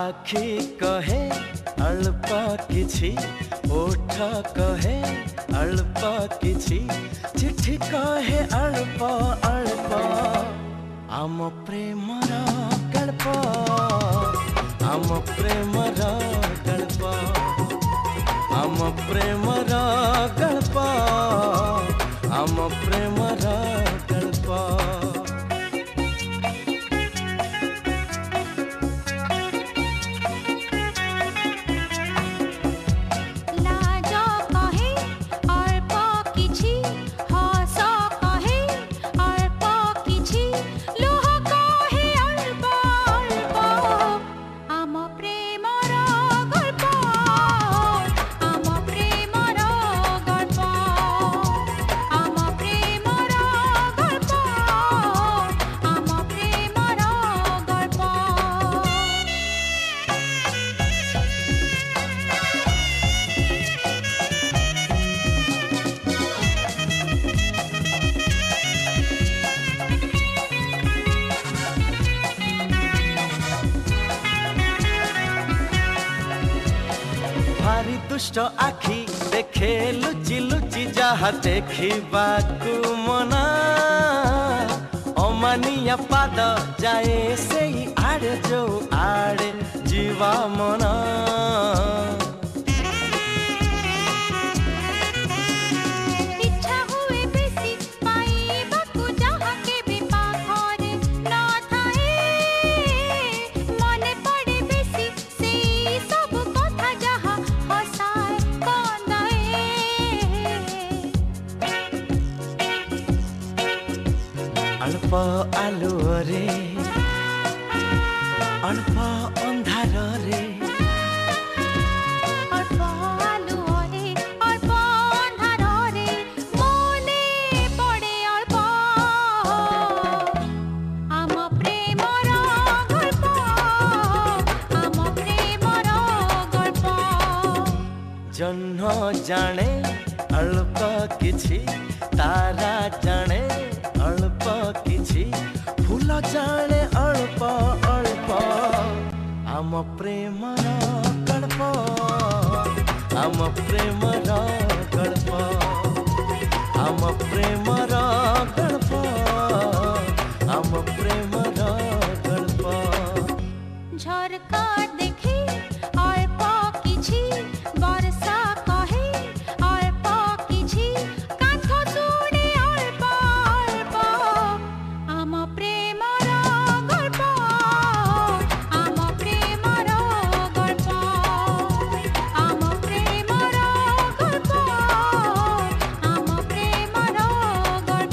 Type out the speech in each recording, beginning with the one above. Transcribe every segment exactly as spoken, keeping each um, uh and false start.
आखि कहे अल्प किछि, ओठ कहे अल्प किछि, चिट्ठी कहे अल्प अल्प। आम प्रेमर गल्प, आम प्रेमर गल्प, आम प्रेमर गल्प, आम प्रेमर गल्प। भारी दुष्ट आखि देखे लुचि लुचि जहा देखिबाकु मना, अमानिया पाद जाए से आड़े जो आड़े जीवा मना। अल्प आलुओ रे, अल्प अंधार रे, अल्प आलुओ रे, अल्प अंधार रे, मने पड़े अल्प आम प्रेमर गल्प, आम प्रेमर गल्प। जह्न जाने अल्प किछि, तारा जाने अल्प किछि, फूल जाने अल्प अल्प। आम प्रेमर गल्प, आम प्रेमर गल्प, आम प्रेमर गल्प, आम प्रेमर गल्प। झरका देखी अल्प किछि, वर्षा कहे अल्प किछि, कांथ सुने अल्प अल्प। आम प्रेमर गल्प, आम प्रेमर गल्प, आम प्रेमर गल्प, आम प्रेमर गल्प।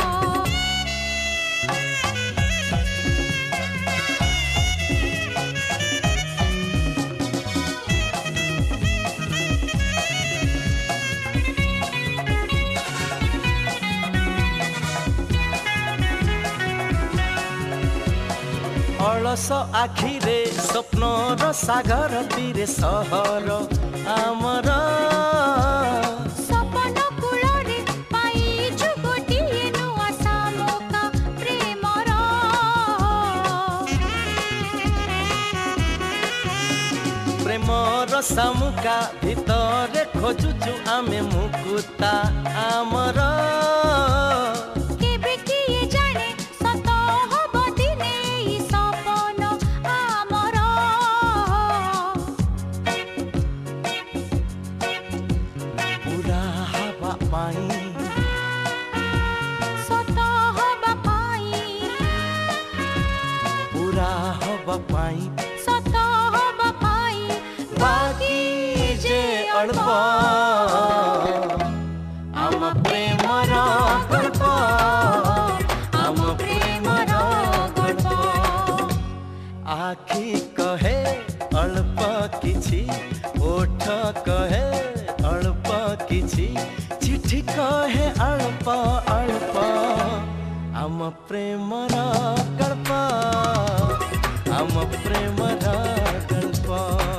अलस आखिरे स्वप्नर सागर तीरे सहर आमर। सपन कूଳରେ पाइछु गोटिए नुआ शामुका प्रेमर। प्रेमर शामुका भितरे खोजुचु आमे मुकुता आमर। केबे किए जाने सत हब दिने ई सपन आमर। पूरा हवा पाई सत हब पाई, पूरा हवा पाई सत हब पाई, बाकी जे अल्प। आम प्रेमर गल्प, आम प्रेमर गल्प। आखि कहे अल्प किछि, ओठ कहे अल्प किछि, चिट्ठी कहे अल्प अल्प। आम प्रेमर गल्प, आम प्रेमर गल्प।